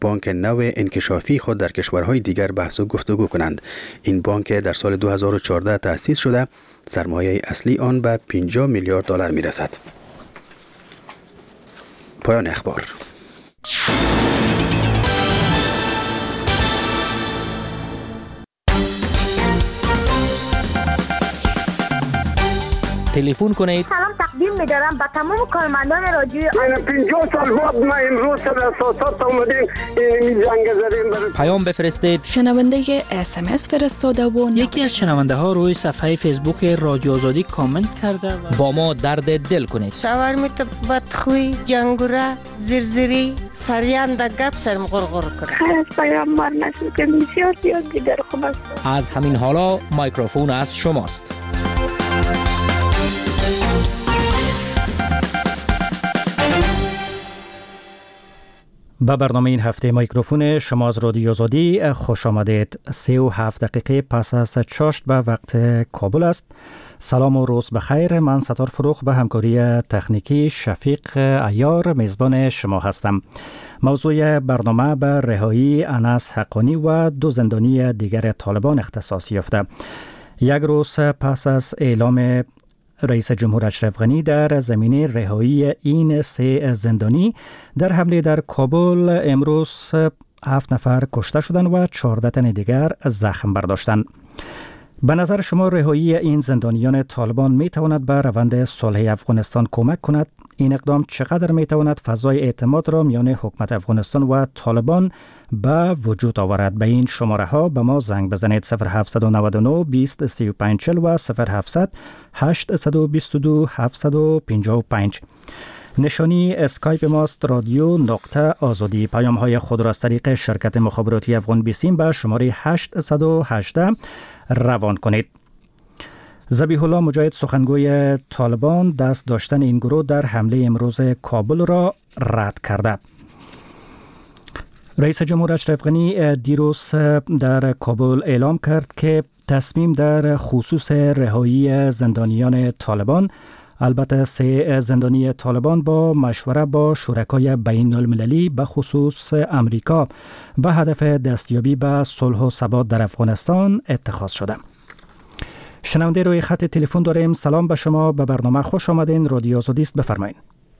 بانک نو انکشافی خود در کشورهای دیگر بحث و گفتگو کنند. این بانک در سال 2014 تأسیس شده، سرمایه اصلی آن به 50 میلیارد دلار می رسد. پایان اخبار. تلفن کنید. سلام تقدیم می‌دارم به تمام کارمندان رادیو. 50 سال بعد ما امروز در اساسات اومدیم این زنگ زدیم. پیام بفرستید. شنونده SMS فرستاده و یکی از شنونده ها روی صفحه فیسبوک رادیو آزادی کامنت کرده و با ما درد دل کنید. شاورمیت بدخوی، جنگوره، زرزری، سریان در گپ سرم غرغر کنه. خیر از پیام مار نشد که بسیار دیگر خوب است. از همین حالا مایکروفون از شماست. به برنامه این هفته میکروفون شما از رادیو آزادی خوش آمدید. 37 دقیقه پس از چاشت به وقت کابل است. سلام و روز بخیر. من ستار فروخ به همکاری تکنیکی شفیق عیار میزبان شما هستم. موضوع برنامه به رهایی انس حقانی و 2 زندانی دیگر طالبان اختصاص یافته. یک روز پس از اعلام رئیس جمهور اشرف غنی در زمینه رهایی این 3 زندانی در حمله در کابل، امروز 7 نفر کشته شدند و 14 تن دیگر زخم برداشتند. به نظر شما رهایی این زندانیان طالبان می تواند به روند صلح افغانستان کمک کند؟ این اقدام چقدر می تواند فضای اعتماد را میان حکومت افغانستان و طالبان به وجود آورد؟ به این شماره ها به ما زنگ بزنید. 0799 20 35 40 و 0700 822 755. نشانی اسکایپ ماست رادیو نقطه آزادی. پیام های خود را از طریق شرکت مخابراتی افغان بیسیم به شماره 818 روان کنید. ذبیح الله مجاهد سخنگوی طالبان دست داشتن این گروه در حمله امروز کابل را رد کرده. رئیس جمهور اشرف غنی دیروز در کابل اعلام کرد که تصمیم در خصوص رهایی زندانیان طالبان، البته 3 زندانی طالبان، با مشوره با شرکای بین المللی به خصوص امریکا به هدف دستیابی به صلح و ثبات در افغانستان اتخاذ شده. شنونده روی خط تلفن داریم. سلام به شما، به برنامه خوش آمدین. رادیو آزادی است، بفرمایید.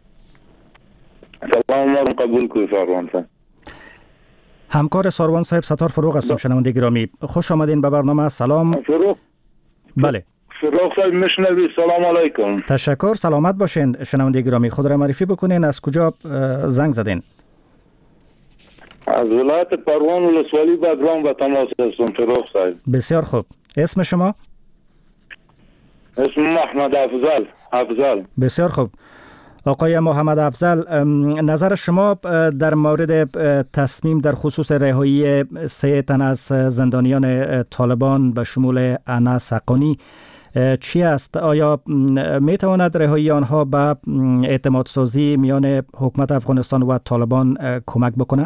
سلام قبول کنید ساروان صاحب. همکار ساروان صاحب ستار فروغ هستم. شنونده گرامی خوش آمدین به برنامه. سلام. فروغ. بله. فروغ صاحب میشنوی؟ سلام علیکم. تشکر، سلامت باشین. شنونده گرامی خود را معرفی بکنین، از کجا زنگ زدین؟ از ولایت پروان ولسوالی بگرام و تماس هستم فروغ صاحب. بسیار خوب. اسم شما؟ اسم محمد افضل. بسیار خوب. آقای محمد افضل، نظر شما در مورد تصمیم در خصوص رهایی 3 تن از زندانیان طالبان به شمول انس حقانی چی است؟ آیا می تواند رهایی آنها به اعتماد سازی میان حکومت افغانستان و طالبان کمک بکنه؟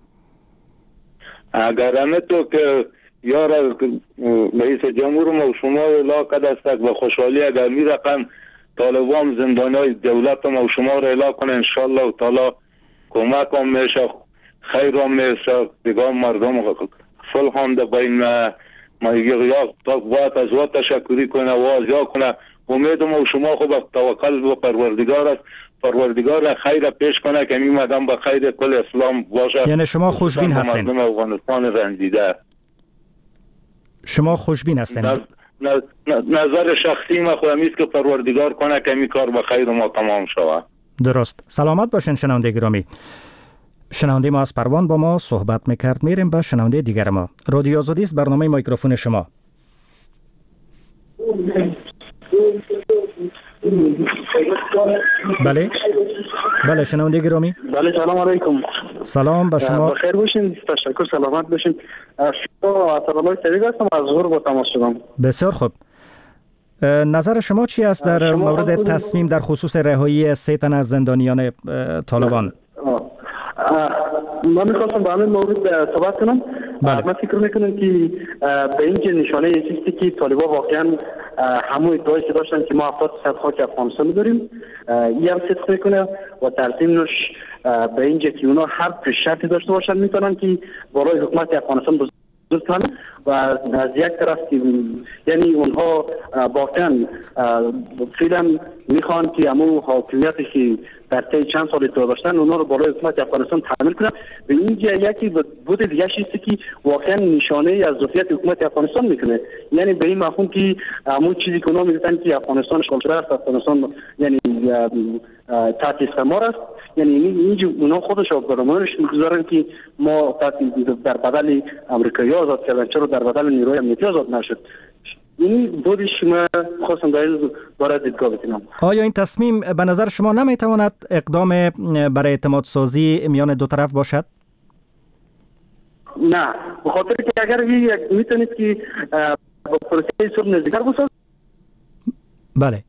اگر همینطور که یار رئیس جمهور ما شما اعلام کرده است به خوشحالی اگر می رقم طالبان زندانیای دولت ما شما را اعلام کنه انشالله تعالی کمک هم میشه، خیر هم میشه، دیگه مردم صلح هم در بین ما یا باید از وقت تشکری کنه و آزیا کنه. امید ما شما خوب توکل به پروردگار است، پروردگار خیر پیش کنه که این مردم به خیر کل اسلام باشه. یعنی شما خوشبین هستین؟ مردم افغانستان رنجیده. شما خوشبین هستین؟ نظر شخصی ما خودم است که پروردگار کنه که این کار به خیر ما تمام شود. درست. سلامت باشین شنونده گرامی. شنونده ما از پروان با ما صحبت میکرد. میریم به شنونده دیگر ما. رادیو آزادی است، برنامه میکروفون شما. بله شنونده گرامی. بله سلام علیکم. سلام به شما. بخیر باشین، تشکر، سلامت باشین. شما اطرالله سریع هستم، از ظهر با تماس شدم. بسیار خوب. نظر شما چی است در مورد تصمیم در خصوص رهایی 3 تن از زندانیان طالبان؟ من میخواستم به همین مورد صحبت کنم. من فکر میکنم که به اینجا نشانه چیزی که طالبان واقعا همون ادعایی که داشتن که ما 70% خاک افغانستان داریم این هم صدق میکنه و در ضمنش به اینجا که اونا هر شرطی داشته باشن میتونن که برای حکومت افغانستان بزرگتن و از یک طرف که یعنی اونها واقعا فعلا میخوان که همون حاکمیتی که در طی چند سال داشتن اونا رو برای حکومت افغانستان تحمیل کنن. به اینجا یکی بود دیگه چیزی که واقعا نشانه از ظرفیت حکومت افغانستان میکنه، یعنی به این مفهوم که همون چیزی که اونا میگن که افغانستان اشغال شده است، افغانستان یعنی تحت استعمار است، یعنی اینجا اونا خودشون برنامه‌اش میگذارن که ما در بدل امریکایی آزاد کردن، چرا در بدل نیروی امنیتی آزاد نشد. این بودش ما خواستم در این باره دیدگاه بکنم. آیا این تصمیم به نظر شما نمیتواند اقدام برای اعتماد سازی میان دو طرف باشد؟ نه، به خاطر که اگر میتونید که با پروسه صلح نزدیکتر باشید. بله.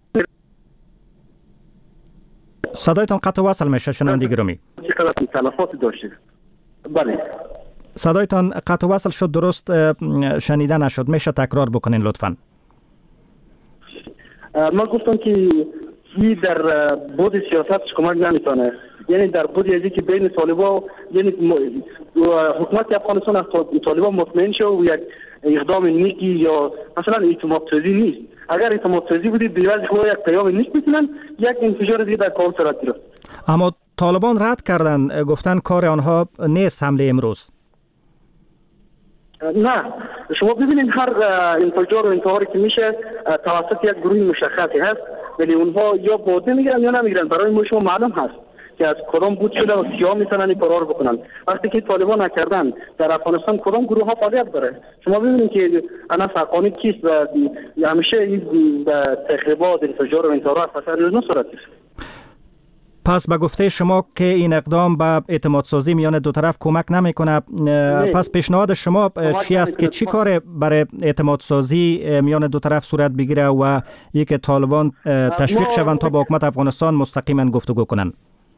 صدایتان قطع وصل میشه شنونده گرامی. چقدر تلفات داشتید؟ بله. صدایتان قطع وصل شد، درست شنیده نشد، میشه تکرار بکنین لطفاً؟ من گفتم که این در بود سیاست کمک نمیتونه، یعنی در بود ازی که بین طالبان یعنی حکومت افغانستان از طالبان مطمئن شد و یک اقدام نیکی یا مثلا اعتماد سازی نیست. اگر اعتماد سازی بودید بی‌وجه خود یک پیام نیک میتونن یک انفجار دیگه در کابل صورت گرفت. اما طالبان رد کردن، گفتن کار آنها نیست حمله امروز. نه، شما ببینید هر انفجار و انتحاری که میشه توسط یک گروه مشخصی هست، ولی اونها یا باده میگیرن یا نمیگیرن. برای ما شما معلوم هست که از کدام بود شده و کیا میتونن این کارا رو بکنن. وقتی که طالبان نکردن در افغانستان کدام گروه ها فعالیت داره؟ شما ببینید که انا حقانی کیست و همیشه این تخریبات انفجار و انتحارات اثر نه صورت است. پس به گفته شما که این اقدام به اعتماد سازی میان دو طرف کمک نمیکنه، پس پیشنهاد شما چی است که چی کار برای اعتماد سازی میان دو طرف صورت بگیره و یک طالبان تشویق شوند تا با حکومت افغانستان مستقیما گفتگو کنند؟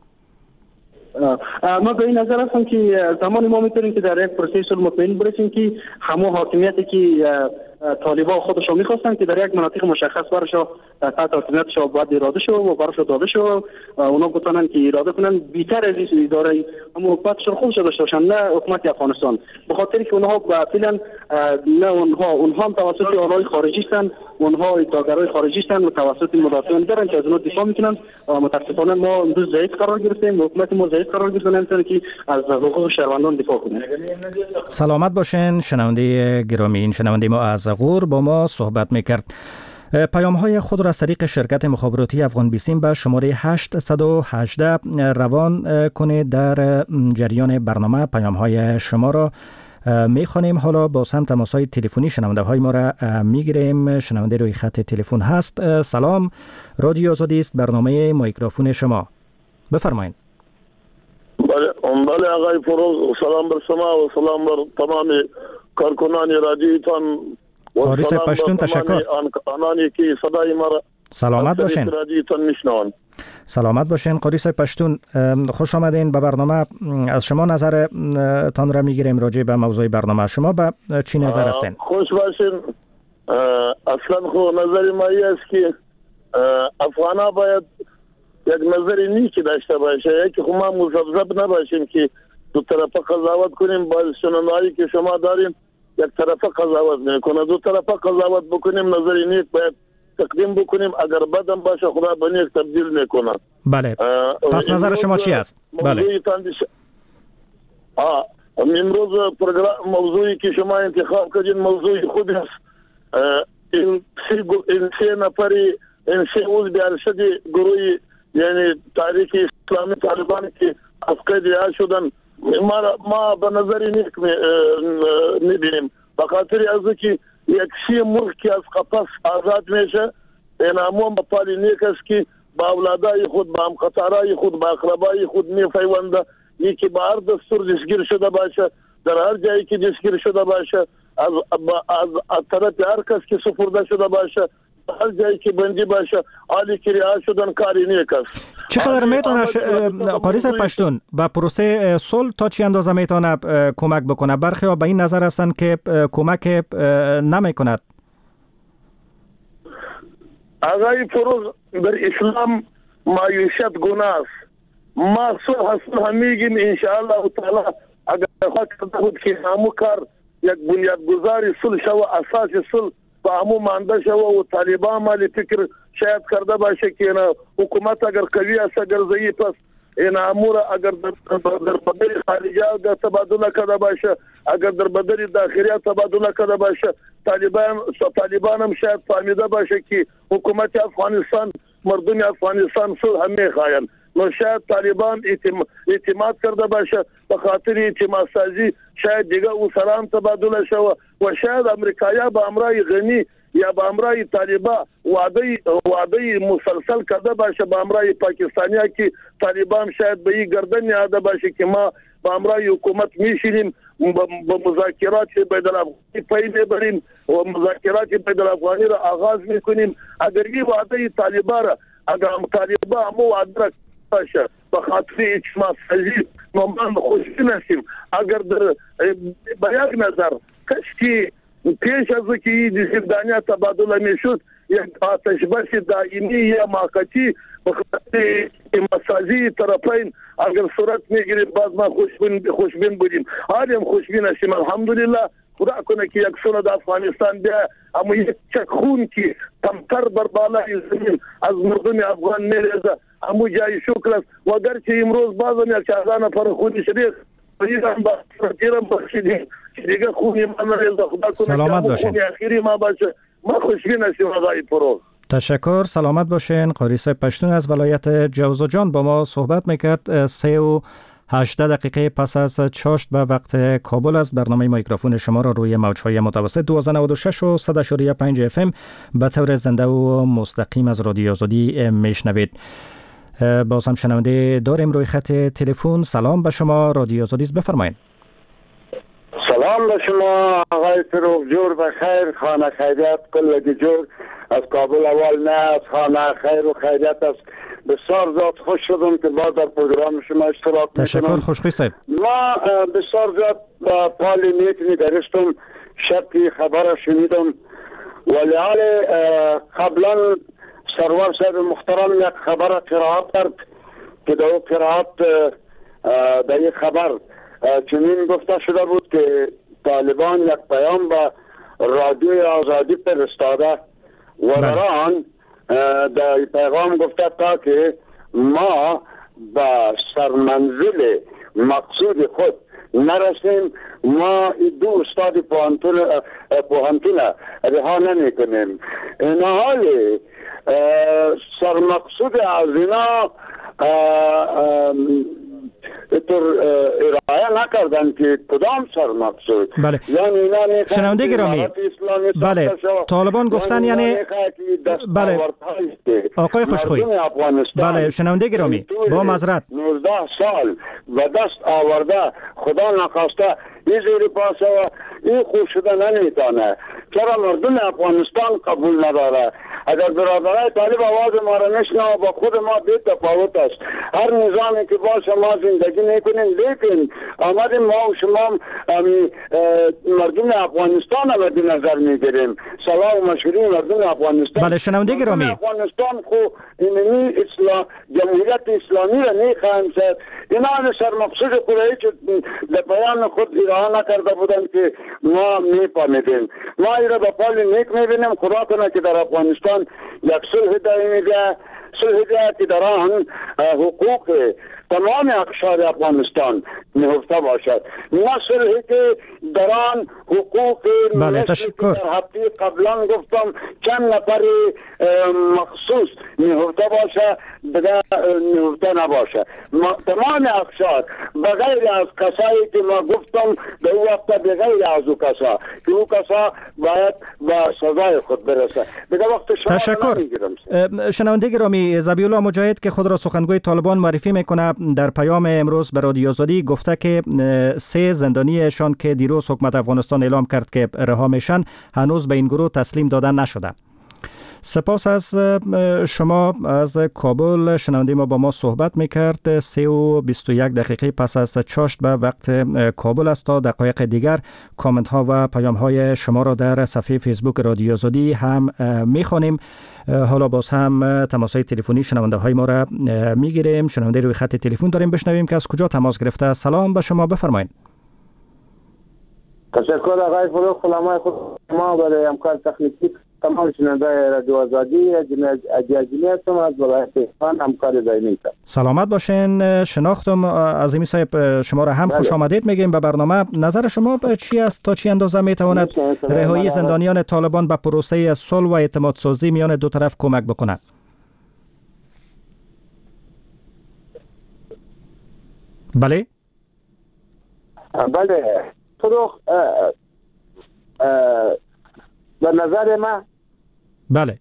ما به این نظر هستم که زمانی ما میتونیم که در یک پروسه صلح مطمئن برسیم که همون حاکمیتی که طالبان خودشون میخواستن که در یک مناطق مشخص برشون تحت حاکمیتشون باید اراده شو و برشون داده شو، اونا بتونن که اراده کنن بیشتر از این اداره اما حکومتشون خودشون داشته باشن، نه حکومت افغانستان. به خاطر که اونها فعلا نه اونها هم توسط آلای خارجی هستن، اونها ادعاگرای خارجی هستن و توسط مدافعان دارن که از اونها دفاع میکنن. متاسفانه ما امروز ضعیف قرار گرفتیم، حکومت ما ضعیف قرار گرفته، نمیتونه که از حقوق شهروندان دفاع کنه. سلامت باشین شنونده گرامی. این شنونده ما از غور با ما صحبت میکرد. پیام های خود را از طریق شرکت مخابراتی افغان بیسیم به شماره 818 روان کنید. در جریان برنامه پیام های شما را میخوانیم. حالا با سمت تماس های تلفنی شنونده های ما را میگیریم. شنونده روی خط تلفن هست. سلام، رادیو آزادی است، برنامه میکروفون شما، بفرمایید. بله آقای فروغ، سلام بر شما و سلام بر تمام کارکنان رادیوتان. قاریس پشتون تشکر. آنانی که صدای ما را سلامت باشین. رادیوتان میشنوند. سلامت باشین قاریس پشتون، خوش آمدین به برنامه. از شما نظر تان را میگیریم راجع به موضوع برنامه. شما به چی نظر هستین؟ خوش باشین. اصلا خود نظر ما است که افغانا باید یک نظر نیکی داشته باشه، که ما مزبزب نباشیم که دو طرفه قضاوت کنیم. باز شنوندهایی که شما داریم یک طرفه قضاوت نکنه، دو طرفه قضاوت بکنیم، نظر نیک باید تقدیم بکنیم. اگر بدم باشه خدا به نیک تبدیل میکنه. بله، پس نظر شما چی است؟ بله. امروز پروگرام موضوعی که شما انتخاب کردین موضوع خوب است. این سه نفری، این سه عضو ارشد گروه یعنی تاریخ اسلامی طالبان که از قید رها شدن، ما به نظر نیک میبینیم. به خاطر از که یک سی ملک که از قفس آزاد میشه، این همون به پالی نیک است که با اولادای خود، با همقطارای خود، با اقربای خود میفیونده. یکی با هر دستور دستگیر شده باشه، در هر جایی که دستگیر شده باشه، از طرف هر کس که سپرده شده باشه، هر جایی که بندی باشه حالی که رها شدن کاری نیک است. چقدر میتونه قاری صاحب پشتون به پروسه صلح تا چی اندازه میتونه کمک بکنه؟ برخی ها به این نظر هستند که کمک نمیکند. آقای فروز، در اسلام معیشت گناه است. ما صلح میگیم انشاءالله تعالی اگر خواهد کرده بود که همو کار یک بنیادگذاری صلح شو، اساس صلح با همو مانده شو و طالبان مالی فکر شاید کرده باشه که حکومت اگر قوی است اگر ضعیف است این امور اگر در بدر خارجه دا تبادله کرده باشه، اگر در بدر داخلیه تبادله کرده باشه، طالبان هم شاید فهمیده باشه که حکومت افغانستان مردم افغانستان صلح هم میخواین. نو شاید طالبان اعتماد کرده باشه به خاطر اعتماد سازی شاید دیگه او سلام تبادله شو و شاید امریکایا با امرای غنی یا با امرای طالبان وعده مسلسل کرده باشه با امرای پاکستانیا که طالبان شاید به این گردن یاده باشه که ما با امرای حکومت میشینیم با مذاکرات بین الافغانی پی میبریم و مذاکرات بین الافغانی را آغاز میکنیم. اگر این وعده طالبان را اگر طالبان همو وعده را باشه به خاطر اجتماع سازی ما خوشبین هستیم. اگر در به یک نظر کشکی پیش از که این زندانیا تبادله میشد یک آتش بس دائمی یا موقتی به خاطر مسازی طرفین اگر صورت میگیریم باز ما خوشبین بودیم. حالیم خوشبین هستیم الحمدلله. خدا کنه که یک سند افغانستان بیا اما یک چک خون که کمتر بر بالای زمین از مردم افغان میریزه همو جای شکر است. و اگرچه امروز بازم یک 14 نفر خونی شدید ایران با تیرم بخشیدیم که دیگه خونی ما نریزه. خدا کنه که خونی اخیری ما باشه. ما خوشبین هستیم آقای فروز. تشکر، سلامت باشین. قاری صاحب پشتون از ولایت جوزجان با ما صحبت میکرد. 3:18 دقیقه پس از چاشت به وقت کابل است. برنامه میکروفون شما را روی موج‌های متوسط 1296 و 100.5 FM به طور زنده و مستقیم از رادیو آزادی میشنوید. باز هم شنونده داریم روی خط تلفن. سلام به شما، رادیو آزادی است، بفرمایید. سلام به شما آقای فروغ جور بخیر، خانه خیریت کلگی جور از کابل. اول نه از خانه خیر و خیریت است. بسیار زیاد خوش شدم که با در پروگرام شما اشتراک میکنم. تشکر، خوشخوی صاحب. ما بسیار زیاد با پالی نیت نگرشتم، شبی خبر شنیدم ولی حال قبلا سرور صاحب محترم یک خبر قرائت کرد که در قرائت در یک خبر چنین گفته شده بود که طالبان یک پیام به رادیوی آزادی فرستاده و در آن در پیغام گفته تا که ما به سرمنزل مقصود خود نرسیم، ما دو استاد پوهنتون رها نمی کنیم. این حال سرمقصود از اینا ارائه نکردن که کدام سرمقصود. بله. یعنی شنونده گرامی، بله، طالبان گفتن یعنی بله آقای خوشخوی، بله شنونده گرامی با معذرت 19 سال و دست آورده خدا نخواسته این زیر پاسه و این خوب شده نمیتانه. چرا مردم افغانستان قبول نداره؟ اگر برادرای طالب آواز ما را نشنوه با خود ما بی تفاوت است. هر نظامی که باشه ما زندگی میکنیم، لیکن آمدیم ما و شما مردم افغانستان را به نظر میگیریم. صلاح و مشوری مردم افغانستان. بله شنونده گرامی، افغانستان خو اینمی جمهوریت اسلامی را میخواهیم شد. اینا سرمقصود خودایی که در بیان خود ارائه نکرده بودن که ما میفهمیدیم. ما ایرا با پال نیک میبینیم. خدا کنه که در افغانستان یک صلح دائمی ده، صلح ده که در آن حقوق تمام اقشار افغانستان نهفته باشد، نه صلحی که در آن حقوق بله تشکر. در هفته قبلا گفتم چند نفر مخصوص نهفته باشه دیگه نهفته نباشه. تمام اقشار بغیر از کسایی که ما گفتم به او وقت بغیر از او کسا که او کسا باید با سزای خود برسه. دیگه وقت شما تشکر. شنونده گرامی، ذبیح الله مجاهد که خود را سخنگوی طالبان معرفی میکنه در پیام امروز به رادیو آزادی گفته که 3 زندانیشان که دیروز حکومت افغانستان اعلام کرد که رها میشن هنوز به این گروه تسلیم دادن نشده. سپاس از شما. از کابل شنونده ما با ما صحبت میکرد. 3:21 پس از چاشت به وقت کابل است. تا دقایق دیگر کامنت ها و پیام های شما را در صفحه فیسبوک رادیو آزادی هم میخوانیم. حالا باز هم تماس های تلفنی شنونده های ما را میگیریم. شنونده روی خط تلفن داریم، بشنویم که از کجا تماس گرفته. سلام به شما، بفرمایید. تشکر آقای فروغ. سلام خود ما برای همکار تکنیکی تمام شنونده رادیو آزادی. اجازی هستم از ولایت اصفهان، همکار دائمی. سلامت باشین. شناختم عظیمی صاحب شما را هم خوش آمدید میگیم به برنامه. نظر شما چی است؟ تا چی اندازه میتواند رهایی زندانیان طالبان به پروسه صلح و اعتماد سازی میان دو طرف کمک بکند؟ بله بله فروغ، به نظر ما بله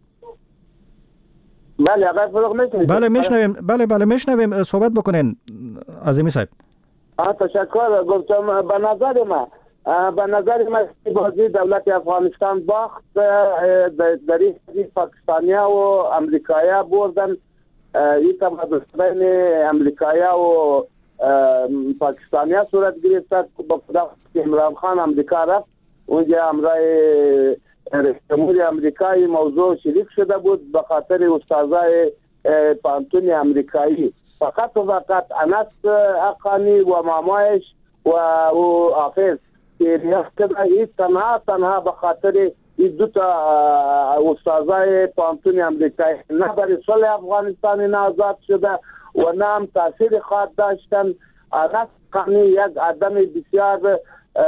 آقای فروغ میشنوید؟ بله میشنویم. بله میشنویم، صحبت بکنین عظیمی صاحب. تشکر. گفتم به نظر ما بازی دولت افغانستان باخت. در این پاکستانیا و امریکایا بردن. این تبادل بین امریکایا و پاکستانیا صورت گرفت. با عمران خان امریکا رفت، اونجا امرای رئیس جمهور امریکایی موضوع شریک شده بود به خاطر استادای پانتون امریکایی. فقط و فقط انس حقانی و مامایش و حافظ که ریاست کرده، این تنها به خاطر این دو تا استادای پانتون امریکایی نه برای صلح افغانستان نه آزاد شده و نه هم تاثیر خواهد داشتن. انس حقانی یک آدم بسیار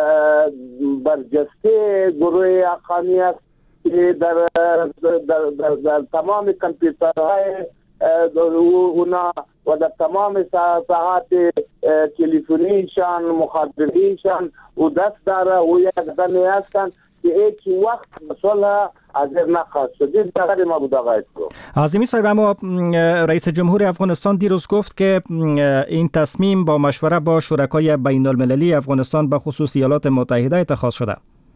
برجسته گروه حقانی است که در تمام کامپیوترهای اونا و در تمام ساعات تلفنیشان مخابراتیشان و دست داره و یک آدمی هستند که هیچ وقت به صلح حاضر نخواهد شد. در ما بود آقای فروغ. عظیمی صاحب، اما رئیس جمهور افغانستان دیروز گفت که این تصمیم با مشوره با شرکای بین المللی افغانستان به خصوص ایالات متحده اتخاذ شده.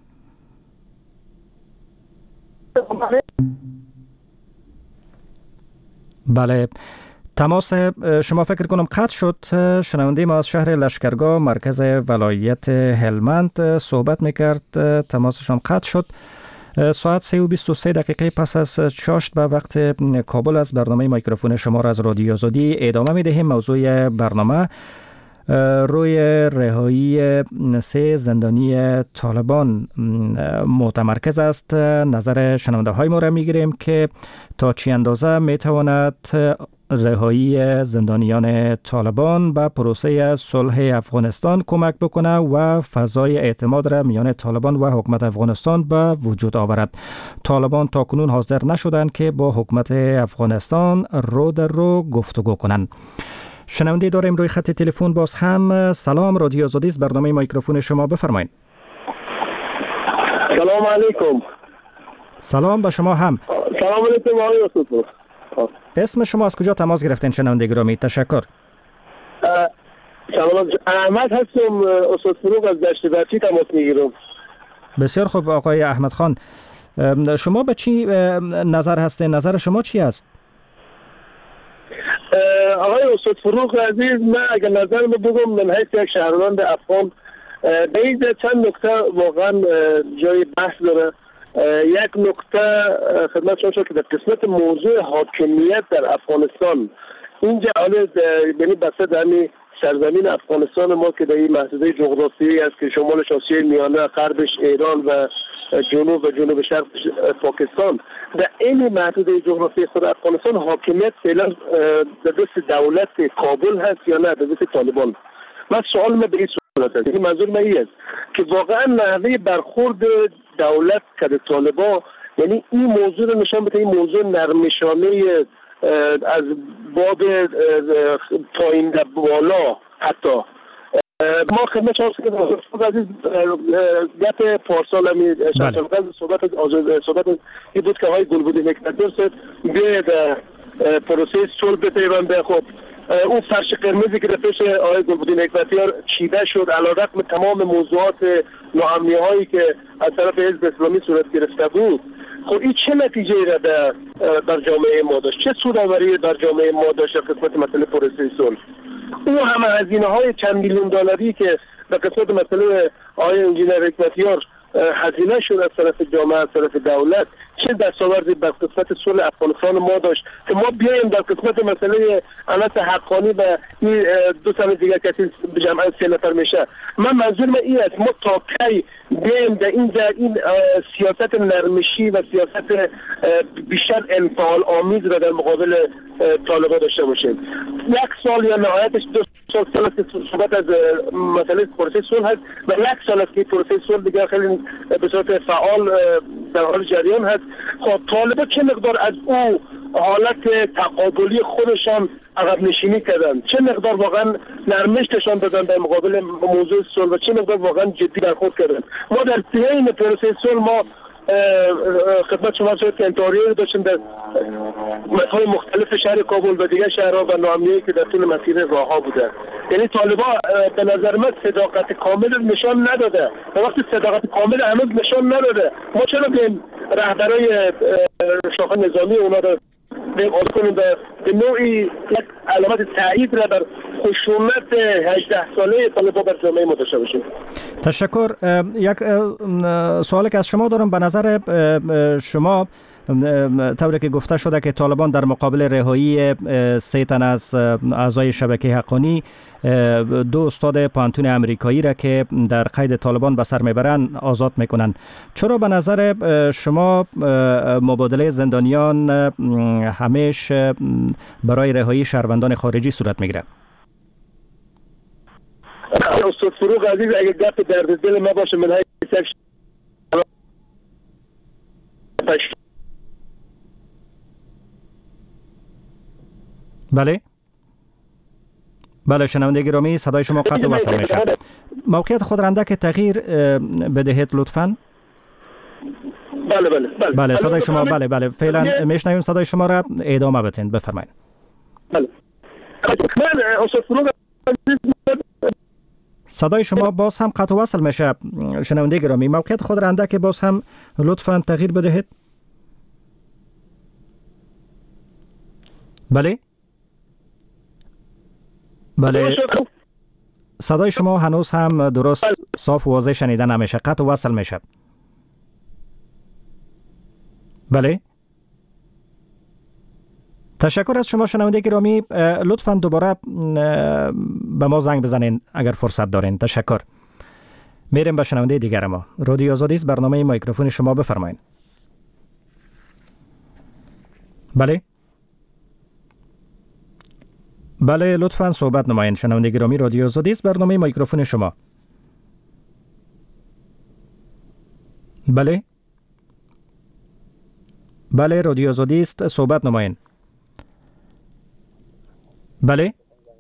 بله، تماس شما فکر کنم قطع شد. شنونده ما از شهر لشکرگاه مرکز ولایت هلمند صحبت میکرد، تماسشان قطع شد. ساعت 3:23 پس از چاشت به وقت کابل است. برنامه میکروفون شما را از رادیو آزادی ادامه میدهیم. موضوع برنامه روی رهایی 3 زندانی طالبان متمرکز است. نظر شنونده های ما را میگیریم که تا چی اندازه میتواند رهایی زندانیان طالبان به پروسه صلح افغانستان کمک بکنه و فضای اعتماد را میان طالبان و حکومت افغانستان به وجود آورد. طالبان تا کنون حاضر نشدند که با حکومت افغانستان رو در رو گفتگو کنند. شنونده داریم روی خط تلفن باز هم. سلام، رادیو آزادی است، برنامه میکروفون شما، بفرمایید. سلام علیکم. سلام به شما هم. سلام علیکم آقای استاد. اسم شما از کجا تماس گرفتین شنونده گرامی؟ تشکر. سلام، احمد هستم استاد فروغ، از دشت برچی تماس میگیرم. بسیار خوب آقای احمد خان، شما به چی نظر هستین؟ نظر شما چی است؟ آقای استاد فروغ عزیز، من اگر نظر بگم من حیث یک شهروند افغان به این چند نکته واقعا جای بحث داره. یک نکته خدمت شما شد که در قسمت موضوع حاکمیت در افغانستان اینجا حالا یعنی بسته در سرزمین افغانستان ما که در این محدوده جغرافیایی است که شمالش آسیای میانه، غربش ایران و جنوب شرق پاکستان، در این محدوده جغرافیایی خود افغانستان حاکمیت فعلا در دست دولت کابل هست یا نه در دست طالبان؟ من سوال من به این صورت است. این منظور من این است که واقعا نحوه برخورد دولت که طالبان، یعنی این موضوع رو نشان بده، این موضوع نرمشانه از باب پایین در بالا. حتی ما خدمت شما که عزیز گپ پارسال همی صحبت این بود که آقای گلبودی حکمت‌گر صاحب به پروسه صلح بپیونده. خب اون فرش قرمزی که رفش آقای گلبودی حکمتیار چیده شد علیرغم تمام موضوعات ناامنی هایی که از طرف حزب اسلامی صورت گرفته بود. خب این چه نتیجه را در جامعه ما داشت؟ چه سودآوری در جامعه ما داشت در قسمت مسئله پروسه صلح؟ اون همه هزینه های چند میلیون دلاری که در قسمت مسئله آقای انجینر حکمتیار هزینه شد از طرف جامعه، از طرف دولت، چه دستاوردی بر قسمت صلح افغانستان ما داشت که ما بیایم در قسمت مسئله انس حقانی و این دو تن دیگر کسی جمعا 3 نفر میشه. من منظور من این است ما تا کی بیایم در اینجا این سیاست نرمشی و سیاست بیشتر انفعال آمیز را در مقابل طالبان داشته باشیم. 1 سال یا نهایتش 2 سال است که صحبت از مسئله پروسه صلح هست و 1 سال است که پروسه صلح دیگر خیلی به صورت فعال در حال جریان هست. خب طالبان چه مقدار از او حالت تقابلی خودشان عقب نشینی کردن، چه مقدار واقعا نرمشتشان دادن در مقابل موضوع صلح و چه مقدار واقعا جدی برخورد کردن. ما در بین پروسه صلح ما خدمت شما شد که انتحاریه داشتیم در مقاطع مختلف شهر کابل و دیگر شهرها و ناامنی‌ای که در طول مسیر راهها بوده. یعنی طالبان به نظر من صداقت کامل نشان نداده و وقتی صداقت کامل هنوز نشان نداده ما چرا به رهبرای شاخه نظامی اونا رو کنیم به نوعی یک علامت تایید را در خشونت 18 ساله طالبان بر جامعه ما داشته باشیم. تشکر. یک سوالی که از شما دارم، به نظر شما طوری که گفته شده که طالبان در مقابل رهایی 3 تن از اعضای شبکه حقانی 2 استاد پانتون امریکایی را که در قید طالبان به سر میبرن آزاد میکنن، چرا به نظر شما مبادله زندانیان همیشه برای رهایی شهروندان خارجی صورت میگیره؟ استاد فروغ عزیز اگه گپ درد دل ما باشه من بله شنونده گرامی، صدای شما قطع و وصل میشه. موقعیت خود رنده که تغییر بدهید لطفاً. بله صدای شما بله فعلا میشنویم صدای شما را، ادامه بدین، بفرمایید. بله صدای شما باز هم قطع و وصل میشه شنونده گرامی، موقعیت خود رنده که باز هم لطفاً تغییر بدهید. بله صدای شما هنوز هم درست صاف و واضح شنیده نمیشه، قطع و وصل میشه. بله تشکر از شما شنونده گرامی، لطفاً دوباره به ما زنگ بزنین اگر فرصت دارین. تشکر. میریم به شنونده دیگر ما. رادیو آزادی است، برنامه میکروفون شما، بفرمایید. بله لطفاً صحبت نمایین شنونده گرامی. رادیو آزادی است، برنامه میکروفون شما. بله رادیو آزادی است، صحبت نمایین. بله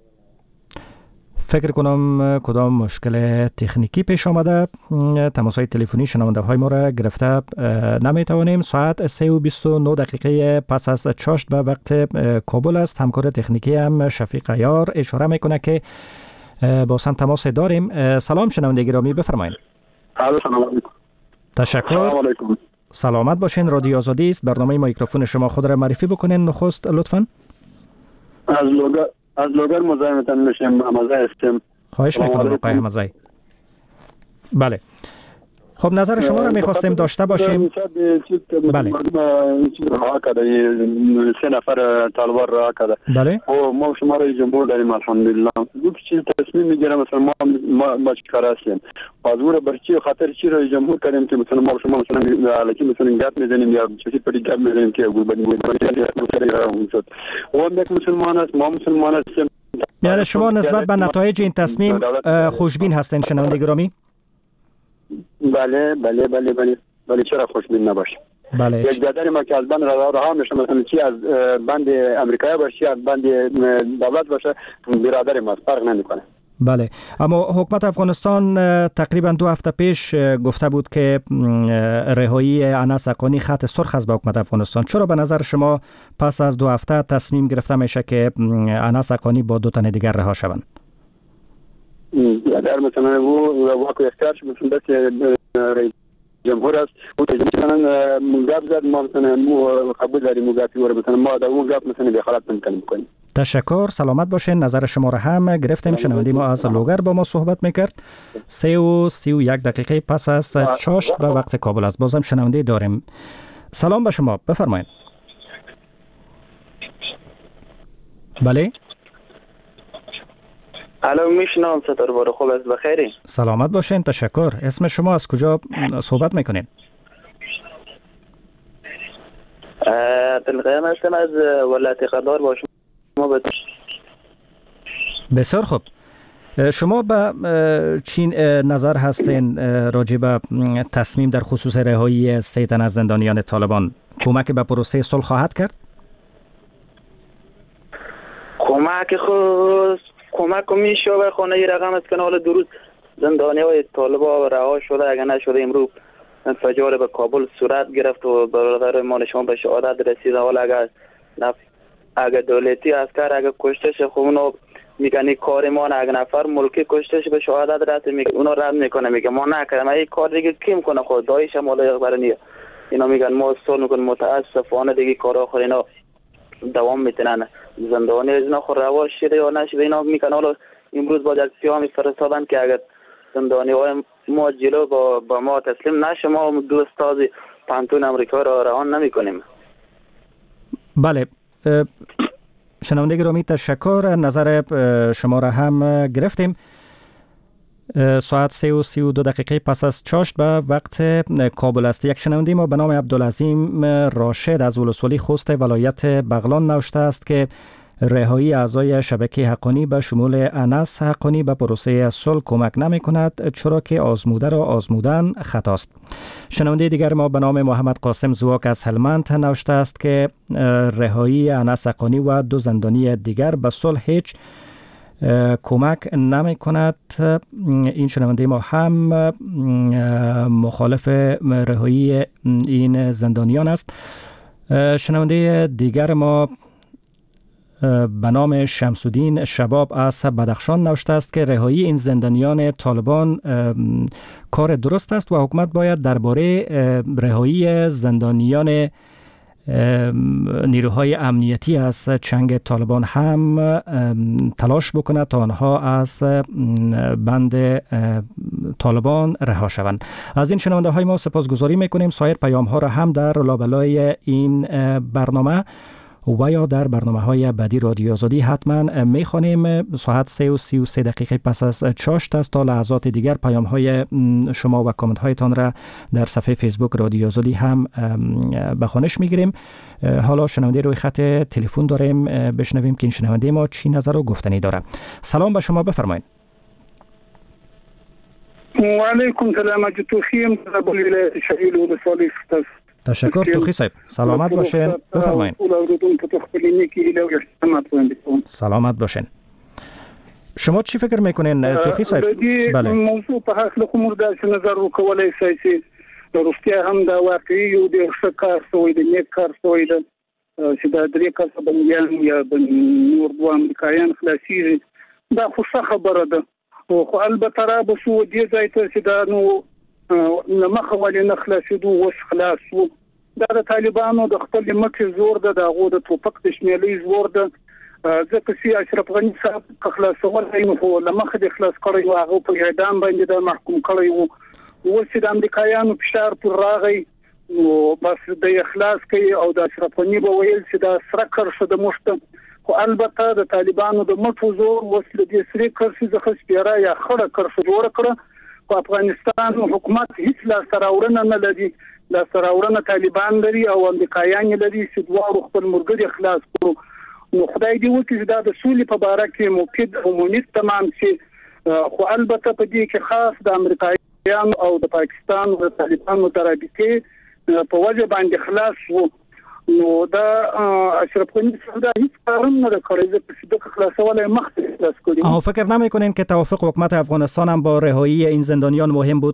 فکر کنم کدام مشکل تکنیکی پیش آمده، تماس‌های تلفنی شنونده های ما را گرفته نمیتوانیم. ساعت 3:29 پس از چاشت به وقت کابل است. همکار تکنیکی هم شفیق عیار اشاره میکنه که با هم تماس داریم. سلام شنونده گرامی، بفرمایید. سلام علیکم. تشکر. سلامت باشین. رادیو آزادی است، برنامه میکروفون شما، خود را معرفی بکنین نخست لطفاً. از لوگر مزاحمتان میشم، حمزه هستم. خواهش میکنم آقای حمزه. بله خب نظر شما را میخواستیم داشته باشیم. بله 3 نفر طالبان را کرده. بله و ما شما را جمهور داریم الحمدلله. دو چیز تصمیم میگیرم مثلا ما چیکار هستیم از اون بر چی خاطر چی را جمهور کردیم که مثلا ما شما مثلا علاقه مثلا گپ میزنیم یا چیزی پری گپ میزنیم که گلبنی شد و یک مسلمان است، ما مسلمان هستیم. یعنی شما نسبت به نتایج این تصمیم خوشبین هستین شنونده گرامی؟ بله چرا خوشبین نباشه؟ بله یک برادر ما که از بند رها میشه، مثلا چی از بند امریکایی باشه از بند دولت باشه، برادر ما فرق نمیکنه. بله اما حکومت افغانستان تقریبا 2 هفته پیش گفته بود که رهایی انس حقانی خط سرخ است به حکومت افغانستان. چرا به نظر شما پس از 2 هفته تصمیم گرفته میشه که انس حقانی با 2 تن دیگر رها شوند؟ اگر مثلا واقع اختیارش مثلا رئیس جمهور است او مثلا موقف زد ما مثلا مو قبول داریم موقفی و مثلا ما در اون گپ مثلا دخالت نمی‌کنیم. تشکر، سلامت باشین. نظر شما را هم گرفتیم. شنونده ما از لوگر با ما صحبت میکرد. 3:31 دقیقه پس از چاشت به وقت کابل است. بازم شنونده داریم. سلام به شما، بفرمایید. بله الو، میشنم. چطور باره؟ خوب است؟ بخیری؟ سلامت باشین. تشکر. اسم شما از کجا صحبت میکنین؟ دلقیم هستم از ولایت قندهار. با شما بسیار خوب. شما به چین نظر هستین راجع به تصمیم در خصوص رهایی 3 تن از زندانیان طالبان کمک به پروسه صلح خواهد کرد؟ کمک میشه به خانه ای رقم است که حالا درست زندانی های طالبان رها شده. اگر نشده امروز انفجار به کابل صورت گرفت و برادر ما شما به شهادت رسید. حالا اگر دولتی عسکر اگر کشتش خونو میگن کار ما نه، اگر نفر ملکی کشتش به شهادت رسید میگه اونا رد میکنه، میگه ما نکردیم. این کار دیگه کی میکنه؟ خود دایش هم ولی برنیه اینا میگن ما صلح میکنیم. متاسفانه دیگه کار آخر اینا دوام میتونن. زندانی از اینا خود روا شده یا نشده اینا میگن حالا امروز با یک پیامی فرستادن که اگر زندانی های ما جلو با ما تسلیم نشه ما دو استاد پانتون امریکا را روان نمی کنیم. بله، شنونده گرامی تشکر. نظر شما را هم گرفتیم. ساعت 3:32 دقیقه پس از چاشت به وقت کابل است. یک شنونده ما به نام عبدالعظیم راشد از ولسوالی خوست ولایت بغلان نوشته است که رهایی اعضای شبکه حقانی به شمول انس حقانی به پروسه صلح کمک نمی کند، چرا که آزموده را آزمودن خطاست. شنونده دیگر ما به نام محمد قاسم زواک از هلمند نوشته است که رهایی انس حقانی و 2 زندانی دیگر به صلح هیچ کمک نمی کند. این شنونده ما هم مخالف رهایی این زندانیان است. شنونده دیگر ما به نام شمس‌الدین شباب از بدخشان نوشته است که رهایی این زندانیان طالبان کار درست است و حکومت باید درباره رهایی زندانیان نیروهای امنیتی از چنگ طالبان هم تلاش بکند تا آنها از بند طالبان رها شوند. از این شنونده های ما سپاسگزاری میکنیم. سایر پیام ها را هم در لابلای این برنامه و یا در برنامه‌های بعدی رادیو آزادی حتما می‌خوانیم. ساعت 3:33 دقیقه پس از چاشت است. تا لحظات دیگر پیام‌های شما و کامنت‌هایتان را در صفحه فیسبوک رادیو آزادی هم به خوانش می‌گیریم. حالا شنونده روی خط تلفن داریم، بشنویم که این شنونده ما چی نظر و گفتنی داره. سلام به شما، بفرمایید. و علیکم سلام. توخیم از ولایت شهیل و ولسوالی است. تشکر توخی صاحب. سلامت باشین. بفرمایید. سلامت باشین. شما چی فکر میکنین توخی صاحب؟ بله. موضوع په حق کوم داسې نظر وکولای شي چې روسیا هم دا واقعي یو د ښکار سوی د نیک کار سوی د چې د درې کسه بنیان یا نور دوه امریکایان خلاصيږي دا خو ښه خبره ده. خو البته را به سو دې ځای ته چې دا نو لمخه ولې نه خلاصېدو اوس خلاص وو. دا د طالبانو د خپل مټې زور ده، د هغو د ټوپک د شمېلې زور ده. ځکه چې اشرف غني صاحب خلاصولی نو خو لمخه د خلاص کړی و، هغه په اعدام باندې د محکوم کړی و. اوس چې د امریکایانو فشار پر راغی نو بس د اخلاص کوي او د اشرف غني به ویل چې دا سره کرشه د مشته. خو البته د طالبانو د مټو زور اوس له دې سره کرشي ځخه سپیرا یا خړه کرشه جوړ کړه. په افغانستان حکومت هیڅ لا سراورنه نه لري. لا سراورنه طالبان لري او امریکایان لري چې دوه خپل مرګ اخلاص کړو. نو خدای دې وکړي چې دا د سولې په باره کې موقت او مونیت تمام شي. خو البته په دې کې خاص د امریکایانو او د پاکستان او طالبانو ترابطه په وجه باندې خلاص وو. نو دا اشرف غني صاحب هیڅ کارم نه کړی چې د خلاصولای مخته خلاص کړي. اما فکر نمی‌کنین که توافق حکومت افغانستان هم با رهایی این زندانیان مهم بود؟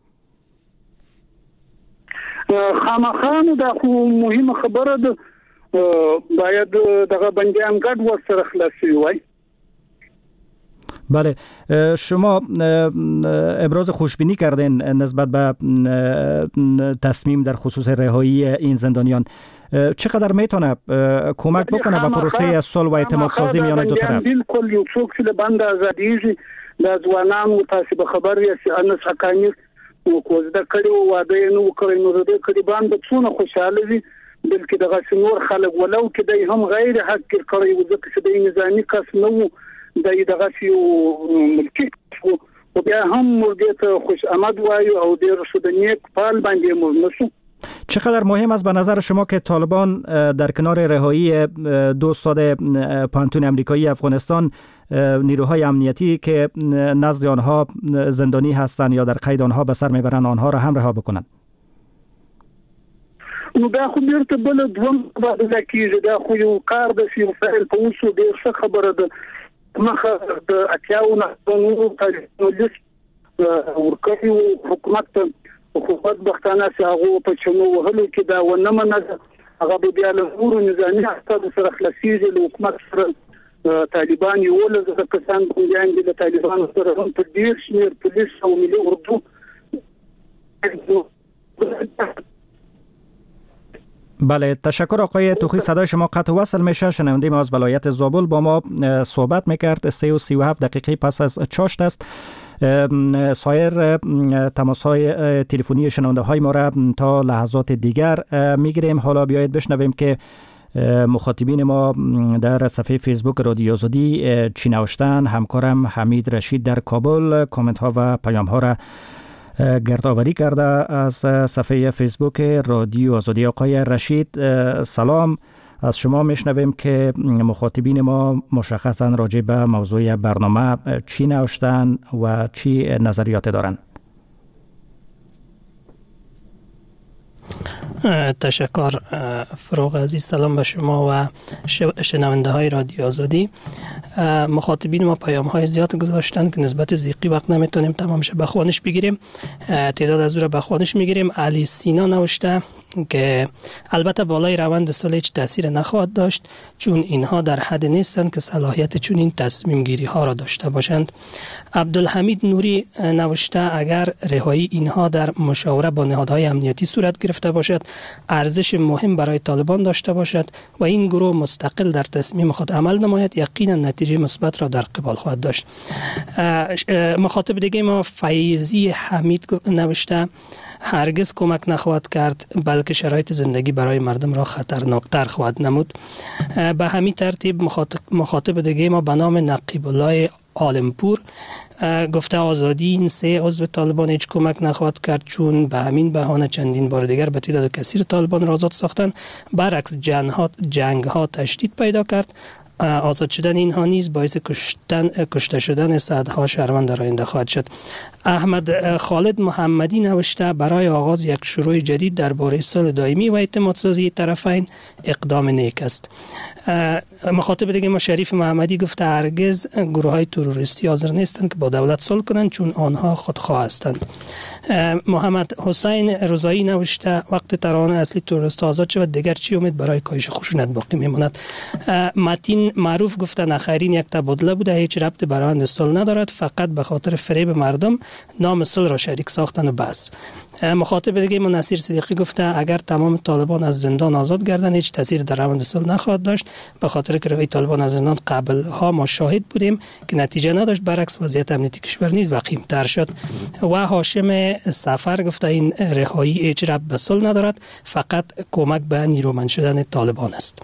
خامخانه دا خو مهمه خبره ده. باید دغه بندیان ګډ ورسره خلاصي وای. بله، شما ابراز خوشبینی کردین نسبت به تصمیم در خصوص رهایی این زندانیان. چقدر میتونه کمک بکنه به پروسه صلح و اعتماد سازی میان دو طرف؟ بالکل یو څوک چې بند ازادیږي د ځوانانو تاسو به خبر یې انس حقانی او کوزده کړي واده نو کړی نو د کړي باندې څونه خوشاله دي بلکې دغه نور خلک ولو کې د هم غیر حق کړی و ځکه چې د نظامی کس نو دغه یو ملکی او بیا هم مرګ ته خوش آمد وایو او د رسودنیک پال باندې مرنسو. چقدر مهم است به نظر شما که طالبان در کنار رهایی دو استاد پانتون امریکایی افغانستان نیروهای امنیتی که نزد آنها زندانی هستند یا در قید آنها به سر میبرند آنها را هم رها بکنند؟ نو دا خو بیرته بل دوم تبادله کیږي، دا خو یو کار د فعل په اوسو ډیر ښه خبره ده. مخه د اتیاو نه نو تاریخ ورکړي حکومت حکومت بختانه چې هغه په چنو وهلو کې دا ونه منځ هغه بیا له نورو نظامی حساب سره خلاصيږي له حکومت سره طالبان یو له کسان کوم د طالبان سره هم په ډیر شمیر پولیس او ملي اردو. بله، تشکر آقای توخی. صدای شما قطع وصل میشه. شنونده ما از ولایت زابل با ما صحبت میکرد. 3:37 دقیقه پس از چاشت است. سایر تماس های تلفنی شنونده های ما را تا لحظات دیگر میگیریم. حالا بیایید بشنویم که مخاطبین ما در صفحه فیسبوک رادیو آزادی چی نوشتن. همکارم حمید رشید در کابل کامنت ها و پیام ها را گردآوری کرده از صفحه فیسبوک رادیو آزادی. آقای رشید سلام، از شما میشنویم که مخاطبین ما مشخصا راجع به موضوع برنامه چی نوشتن و چی نظریات دارن. تشکر فروغ عزیز. سلام به شما و شنونده های رادیو آزادی. مخاطبین ما پیام های زیاد گذاشتن که نسبت ضیقی وقت نمیتونیم تمامش بخوانش بگیریم، تعداد از او را بخوانش میگیریم. علی سینا نوشته که البته بالای روند صلح هیچ تاثیر نخواهد داشت چون اینها در حد نیستند که صلاحیت چون این تصمیم گیری ها را داشته باشند. عبدالحمید نوری نوشته اگر رهایی اینها در مشاوره با نهادهای امنیتی صورت گرفته باشد ارزش مهم برای طالبان داشته باشد و این گروه مستقل در تصمیم خود عمل نماید یقینا نتیجه مثبت را در قبال خواهد داشت. مخاطب دیگه ما فیضی حمید نوشته هرگز کمک نخواهد کرد بلکه شرایط زندگی برای مردم را خطرناکتر خواهد نمود. به همین ترتیب مخاطب دیگه ما به نام نقیب الله عالمپور گفته آزادی این 3 عضو طالبان هیچ کمک نخواهد کرد چون به همین بهانه چندین بار دیگر به تعداد کثیر طالبان را آزاد ساختن. برعکس جنگ ها تشدید پیدا کرد. آزاد شدن اینها نیز باعث کشته شدن صدها شهروند در آینده خواهد شد. احمد خالد محمدی نوشته برای آغاز یک شروع جدید درباره صلح دائمی و اعتماد سازی طرفین اقدام نیک است. مخاطب دیگه ما شریف محمدی گفته هرگز گروه های تروریستی حاضر نیستند که با دولت صلح کنند چون آنها خودخواه هستند. محمد حسین رضایی نوشته وقت ترانه اصلی تروریست آزاد شود دیگر چی امید برای کاهش خشونت باقی میماند. متین معروف گفته نخیرین یک تبادله بوده هیچ ربط به روند صلح ندارد فقط به خاطر فریب مردم نام صلح را شریک ساختن و بس. مخاطب دیگه ما نصیر صدیقی گفته اگر تمام طالبان از زندان آزاد گردند هیچ تاثیر در روند صلح نخواهد داشت به خاطر که رهایی طالبان از زندان قبل ها ما شاهد بودیم که نتیجه نداشت برعکس وضعیت امنیتی کشور نیز وخیم‌تر شد. و هاشم سفر گفته این رهایی هیچ ربط به صلح ندارد فقط کمک به نیرومند شدن طالبان است.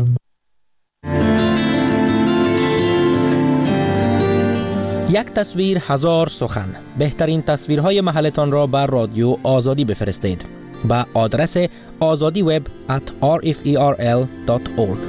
یک تصویر هزار سخن. بهترین تصویرهای محلتان را بر رادیو آزادی بفرستید به آدرس azadiweb@rferl.org.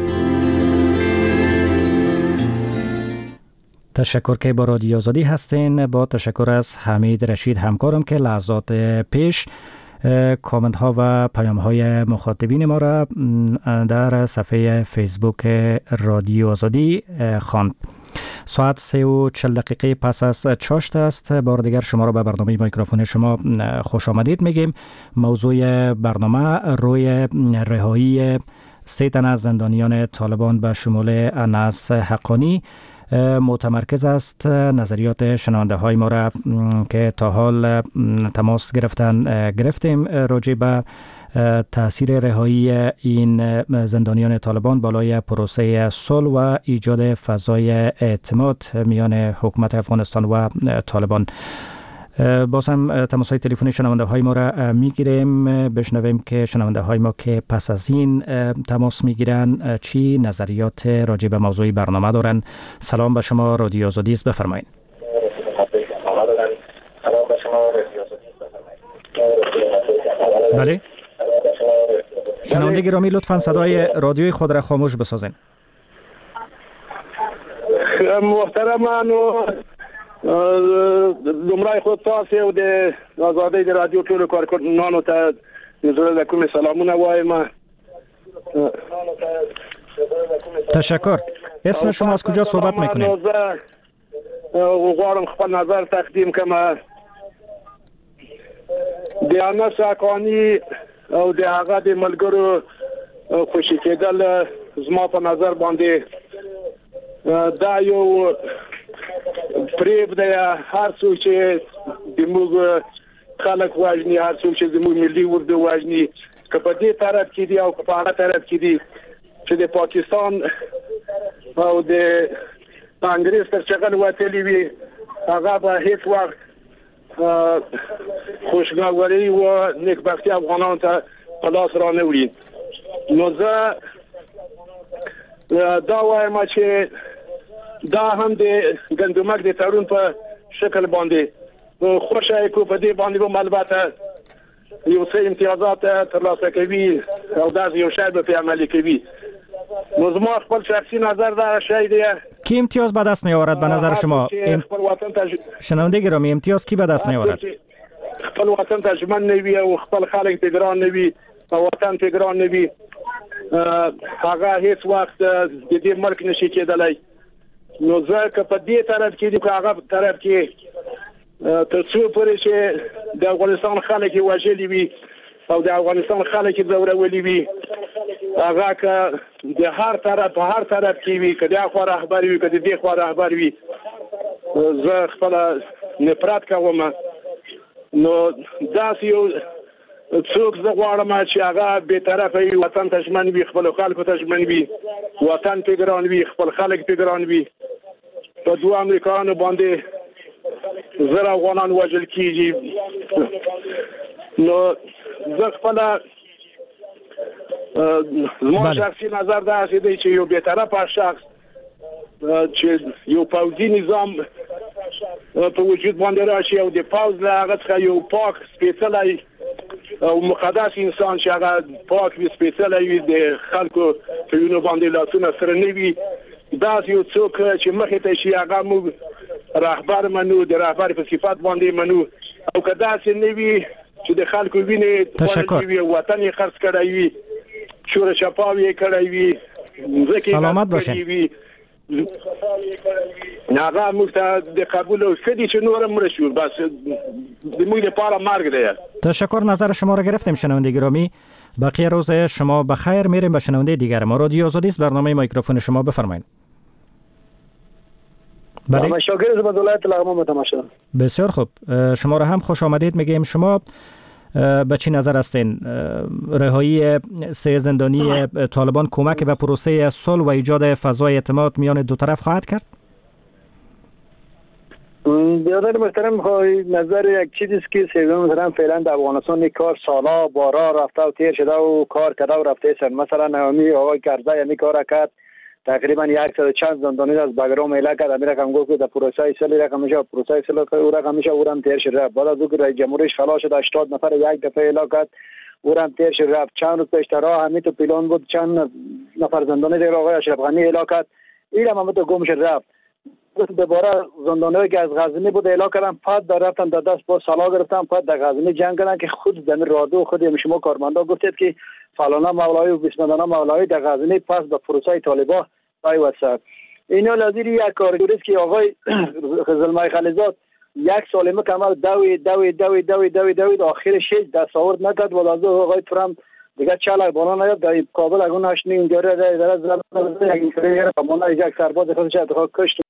تشکر که با رادیو آزادی هستین. با تشکر از حمید رشید همکارم که لحظات پیش کامنت ها و پیام های مخاطبین ما را در صفحه فیسبوک رادیو آزادی خواند. ساعت 3:40 دقیقه پس از چاشت است. بار دیگر شما را به برنامه میکروفون شما خوش آمدید میگیم. موضوع برنامه روی رهایی 3 تن از زندانیان طالبان به شمول انس حقانی متمرکز است. نظریات شنونده های ما را که تا حال تماس گرفتیم راجع به تأثیر رهایی این زندانیان طالبان بالای پروسه صلح و ایجاد فضای اعتماد میان حکومت افغانستان و طالبان. باز هم تماس های تلفنی شنونده های ما را میگیریم، بشنویم که شنونده های ما که پس از این تماس میگیرن چی نظریات راجع به موضوع برنامه دارن. سلام به شما، رادیو آزادی است، بفرمایید. بله شنونده گرامی لطفاً صدای رادیوی خود را خاموش بسازین. محترمان لمرای خود تاسو او د آزادۍ د رادیو ټولو کارکونانو ته زړه د کومې سلامونه وایم. تشکر. اسم شما از کجا صحبت میکنید؟ غواړم خپل نظر تقدیم کړم. د انس حقانی او د هغه د ملګرو خوشی کېدل زما په نظر باندې دا یو پریب دی. هر څوک چې د موږ خلک واجني، هر څوک چې زموږ ملي اردو واجني، که په دې طرف کې دی او که په هغه طرف کې دی چې د پاکستان او د انګریز تر چغل وتلی وي، هغه به هیڅ وخت خوشګواري و نیکبختي افغانانو ته په لاس را نه وړي. نو زه دا وایم چې دا هم د ګندمک د تړون په شکل باندې خوشای کو په دې باندې به البته یو څه امتیازات ترلاسه کوي او دا یو شی به عملي کوي. نو زما خپل شخصي نظر دا شی دی. کی امتیاز به دست میآورد به نظر شما؟ شنونده گرامی، امتیاز کی به دست میآورد؟ خپل وطن ته ژمن نه وي او خپل خلک ته ګران نه وي او وطن ته ګران نه وي، هغه هیڅ وخت د دې ملک نشي کېدلی. نو ځکه په دې طرف کې دی، هغه طرف کې تر څو پورې چې د افغانستان خلک وژلي وي او د افغانستان خلک ځورولي وي، هغه که د هر طرف کې وي، که د خوا رهبر وي که د دې خوا رهبر وي، زه خپل نفرت کوم. نو داسې یو څوک زه غواړم چې هغه بې طرفه وي، وطن ته ژمن وي، خپلو خلکو ته ژمن وي، وطن پې ګران وي، خپل خلک پې ګران وي. په دوه امریکایانو باندې زر افغانان وژل کېږي. نو زه خپله زما شخصي نظر داسې دی چې یو بې طرفه شخص چې یو پوځي نظام په وجود باندې راشي او د پوځ له هغه څخه یو پاک سپېڅلی او مقدس انسان چې هغه پاک وي، سپېڅلی وي، د خلکو په وینو باندې لاسونه سره نه وي، داسې یو څوک چې مخې ته شي هغه موږ رهبر منو، د رهبر په صفت باندې منو. او که داسې نه وي چې د خلکو وینې خوړلې وي، وطن یې خرڅ کړی وي، شور چپاو یې کړی وي، ځکه سلامت باشین. هغه موږ ته د قبول او شدی چې نور مړ شو، بس د موږ لپاره مرګ دی. تشکر. نظر شما را گرفتیم شنونده گرامی. بقیه روز شما بخیر. میریم به شنونده دیگر. ما رادیو آزادی است، برنامه مایکروفون شما، بفرمایید. بله. شاکر از ولایت لغمان تماشا. بسیار خوب. شما را هم خوش آمدید میگیم. شما به چی نظر هستین؟ رهایی 3 زندانی طالبان کمک به پروسه صلح و ایجاد فضای اعتماد میان دو طرف خواهد کرد؟ برادر محترم، نظر یک چیزی است که سیستم مثلا فعلا در افغانستان کار سالا بارا رفته و تیر شده و کار کرده و رفته سن. مثلا نامی آقای کرزی یعنی کار کرد، تقریبا 100 چند زندانی از بگرام اعلام کرد. امیر رقم گفت که در پروسه صلح رقم میشه، پروسه صلح او رقم میشه، اورم تیر شده. بعد از اینکه رئیس جمهورش خلاص شد 80 نفر یک دفعه اعلام کرد، اورم تیر شده. رفت چند روز پیش راه همین تو پیلان بود، چند نفر زندانی دیگر آقای اشرف غنی اعلام کرد، اینم هم تو گم شد رفت. دوباره زندانیایی که از غزنی بود اعلام کردن، پد در رفتن در دست با سلا گرفتن، پد در غزنی جنگ کردن که خود در رادیو خود شما کارمندا گفتید که فلانا مولایی و بسمدانا مولایی در غزنی پس به پروسه طالبان پیوسته. اینا لازم یک کارگری است که آقای زلمه خلیزاد 1 سال مکمل دوید آخر 6 دستاورد نکرد و لازم آقای ترامپ دیگه چاله بالا نیاد. در کابل اگه نشنی اینجا را در یک سرباز خودش اتخاذ کشت.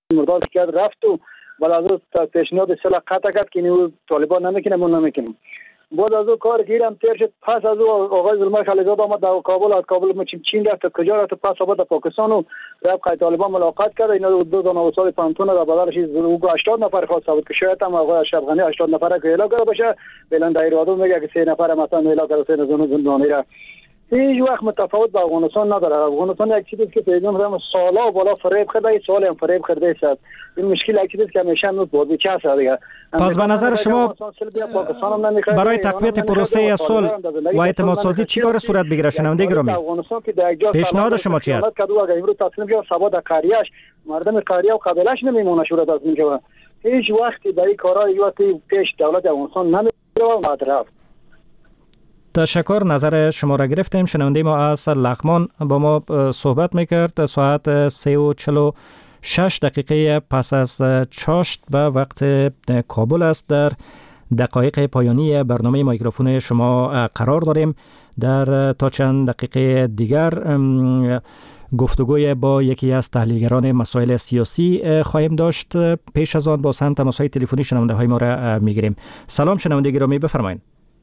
مرداد کرد رفت و بعد از اون پیشنهاد صلح قطع کرد که اینو طالبان نمیکنه ما نمیکنیم. بعد از اون کار گیرم تیر شد. پس از اون آقای زلمه خلیزاده آمد در کابل، از کابل ما چین رفت کجا رفت، پس آمد پاکستان و رفت قائد طالبان ملاقات کرد. اینا دو تا استاد پانتون در بدلش او 80 نفر خواست بود که شاید هم آقای اشرف غنی 80 نفر که اعلام کرده باشه، بلند ایرادو میگه که 3 نفر مثلا اعلام کرده، 3 زندانی را هیچ وقت متفاوت با افغانستان نداره. افغانستان یک چیزی که پیدا می‌کنم سالا بالا فریب خورده، سال هم فریب خورده است. این مشکل یک چیزی که همیشه نوت بود چه است دیگه. پس به نظر شما برای تقویت پروسه صلح و اعتماد سازی چی کار صورت بگیره؟ شنونده گرامی، پیشنهاد شما چی است؟ امروز تصمیم گرفت سبا در قریه‌اش مردم قریه و قبیله‌اش نمیمونه شورت از میگه. هیچ وقتی برای کارهای یوتی پیش دولت افغانستان نمیره و مطرح. تشکر، نظر شما را گرفتیم. شنونده ما از لغمان با ما صحبت میکرد. ساعت 3:46 دقیقه پس از چاشت به وقت کابل است. در دقایق پایانی برنامه میکروفون شما قرار داریم. در تا چند دقیقه دیگر گفتگوی با یکی از تحلیلگران مسائل سیاسی خواهیم داشت. پیش از آن با هم تماس‌های تلفنی شنونده های ما را میگیریم. سلام شنونده گرامی، بفرمایید.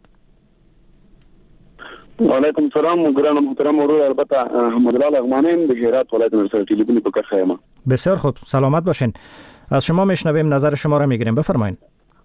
علیکم سلام گران محترم ورور البته احمدلال اغمانی به هرات ولایت نصر تلفنی په کرخه ما. بسیار خوب، سلامت باشین. از شما میشنویم، نظر شما را میگیریم، بفرمایید.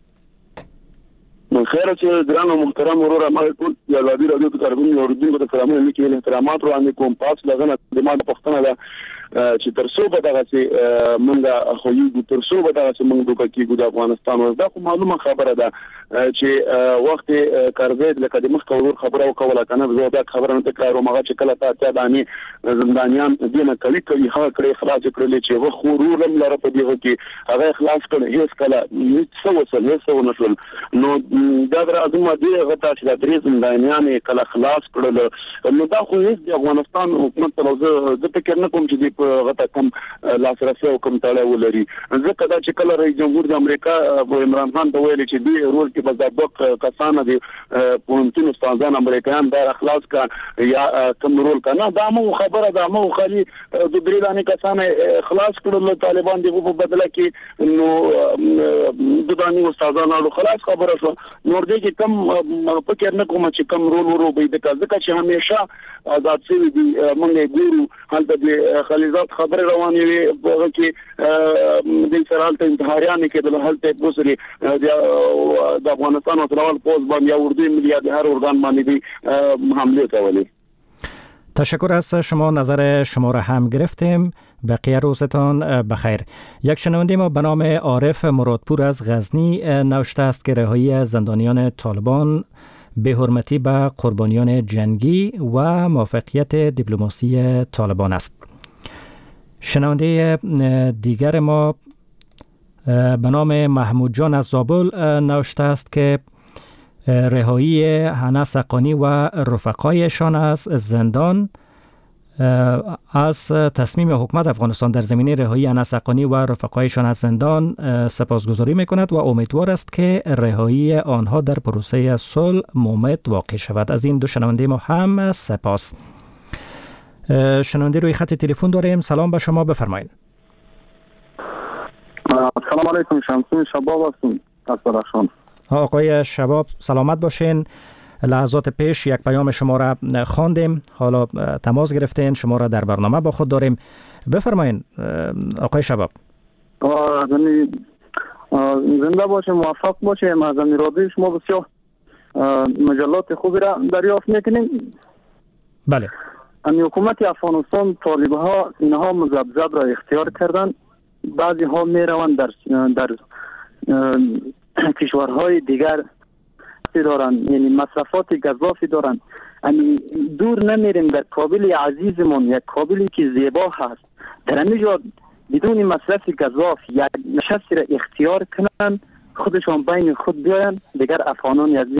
من خیر چې گران محترم ورور ما ټول یا رادیو ترګون اوردون په سلامونه لیکي احترامات وړاندې کوم. پاس لغنه د ما پښتنه ده چې ترسو به دغه چې مونږه خو یو ترسو به دغه چې مونږ دوکه کېږو د افغانستان او دا خو معلومه خبره ده چې وخت کارزید لکه د مخ کول خبره او کوله کنه زه دا خبره نه تکرارم. هغه چې کله تا دانی زندانیان دینه کوي هغه کړی خلاص کړل چې و خورورم لره په دیغه کې هغه خلاص کړي هیڅ کله څه وسل هیڅ نشول. نو دا درازمه دی هغه چې د درې زندانیان کله خلاص کړل نو دا خو هیڅ د افغانستان حکومت ته زه فکر نه کوم چې د غته کم لاسرسي او کم تړاو ولري. ځکه دا چې کله رئیس جمهور د امریکا عمران خان ته ویل چې دی رول کې بزابق کسانه دي پونتین استادان امریکایان دا اخلاص کا یا کم رول کنه دا مو خبره دا مو خالي د درې دانه کسانه خلاص کړل طالبان دی په بدله کې نو د دانه استادان او خلاص خبره شو. نور دې کې کم فکر نه کوم چې کم رول ورو به د ځکه چې همیشه آزاد شوی دي مونږ ګورو حالت د خلیزات خبره روانې وي هغه کې د سرالت انتحاریان کې د حالت بوسري د افغانستان او ترال پوز باندې اردوی ملي د هر ارگان باندې دي حمله کولی. تشکر از شما، نظر شما را هم گرفتیم. بقیه روزتان بخیر. یک شنونده ما به نام عارف مرادپور از غزنی نوشته است که رهایی زندانیان طالبان به حرمتی به قربانیان جنگی و موفقیت دیپلماسی طالبان است. شنونده دیگر ما به نام محمود جان از زابل نوشته است که رهایی هنس حقانی و رفقایشان از زندان از تصمیم حکومت افغانستان در زمینه رهایی هنس حقانی و رفقایشان از زندان سپاسگزاری میکند و امیدوار است که رهایی آنها در پروسه صلح مومد واقع شود. از این دو شنونده ما هم سپاس. شنونده روی خط تلفن داریم. سلام به شما، بفرمایید. سلام علیکم، شمسون شباب هستم از درخشان. آقای شباب سلامت باشین. لحظات پیش یک پیام شما را خواندیم، حالا تماس گرفتین، شما را در برنامه با خود داریم. بفرمایید آقای شباب. زنده باشه، موفق باشه. ما از رادیو شما بسیار مجلات خوبی را دریافت میکنیم. بله. حکومت افغانستان طالب ها اینها مذبذب را اختیار کردن. بعضی ها میروند در کشورهای دیگر دارن، یعنی مصرفات گزافی دارن. یعنی دور نمیریم، در کابل عزیزمون یک کابلی که زیبا هست، در همینجا بدون مصرف گزاف یک نشستی را اختیار کنن، خودشان بین خود بیاین، دیگر افغانان از